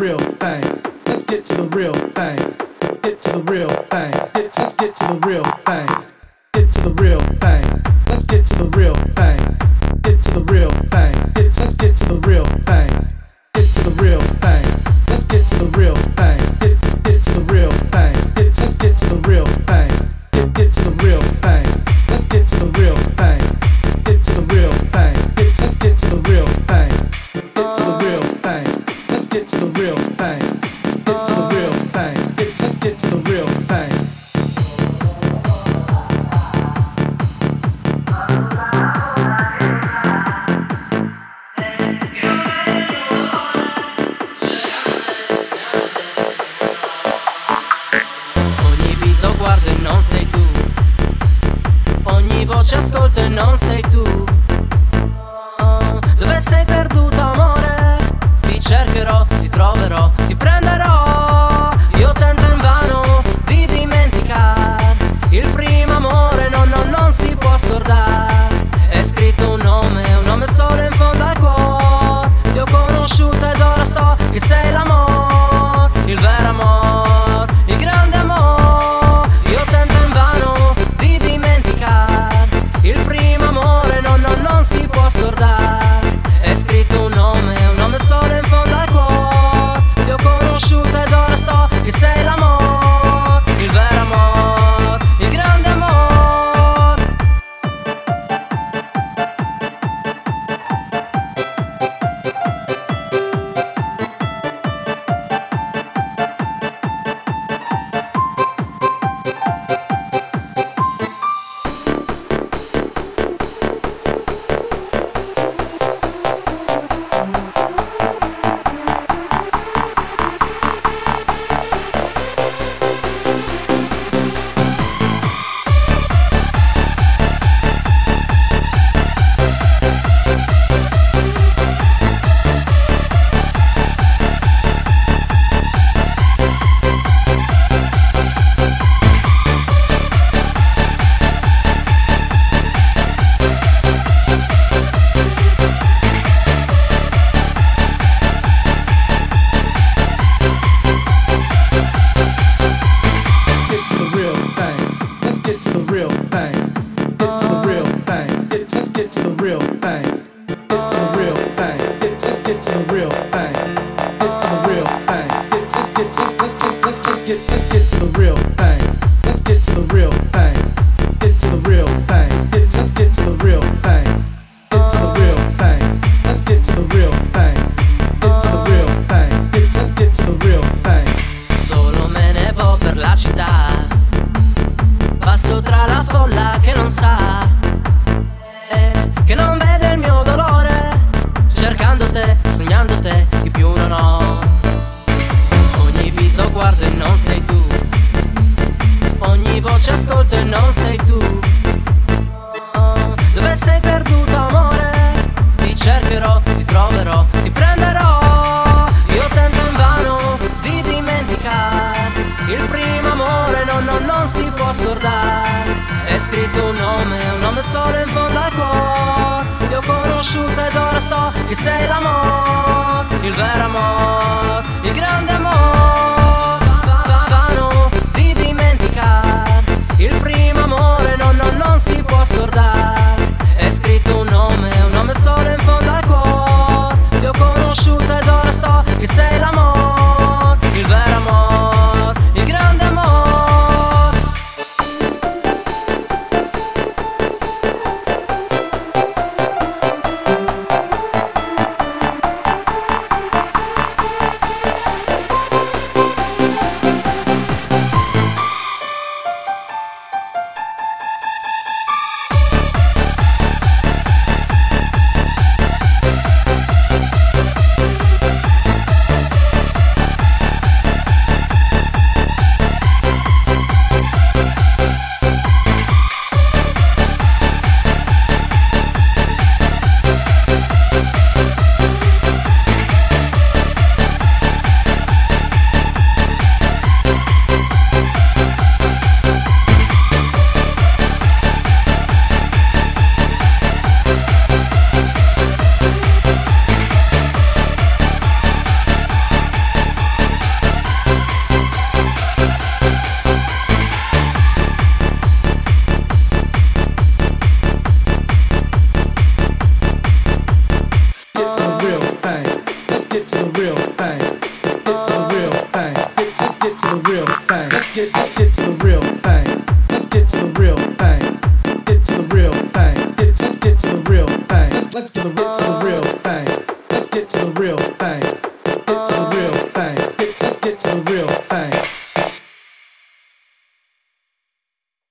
real thing. Let's get to the real thing. Get to the real thing. Let's get to the real thing. Get to the real thing. Let's get to the real thing. Get to the real thing. Let's get to the real thing. Get to the real thing. Let's get to the real thing. Get to the real thing. Let's get to the real thing. Get to the real thing. Let's get to the real thing. Get to the real thing. Let's get to the real thing. Get to the real thing. Let's get to the real thing. Get to the real thing. Let's get to the real thing. Ogni viso guardo e non sei tu. Ogni voce ascolto e non sei tu. Dove sei perduto amore? Ti cercherò, ti troverò, ti prenderò. Io tento invano di dimenticare il primo amore, non si può scordare. È scritto un nome solo in fondo al cuore. Ti ho conosciuto ed ora so che sei l'amore, il vero amore, il grande amore. Io tento invano di dimenticare il primo amore, non si può scordare. È scritto un nome solo in fondo al cuore. Ti ho conosciuto ed ora so che sei l'amore, il vero amore, il grande amore. Solo me ne vo per la città, passo tra la folla che non sa, che non vede il mio dolore, cercando te, sognando te, che più non ho. Ogni viso guardo e non sei tu. Ogni voce ascolto e non sei tu. Dove sei perduto amore? Ti cercherò, ti troverò, ti prenderò. Io tento invano di dimenticare il primo amore, non si può scordare. È scritto un nome solo in fondo al cuore. Ti ho conosciuto ed ora so che sei l'amore, il vero amore, il grande amore. Vano di dimenticare il primo amore, non si può scordare. È scritto un nome solo in fondo al cuore. Ti ho conosciuto ed ora so che sei l'amore, il vero amore, il grande amore. the real thing. Get to the real thing. Let's get to the real thing. Let's get to the real thing. Let's get to the real thing. Get to the real thing. Let's get to the real thing. Let's get to the real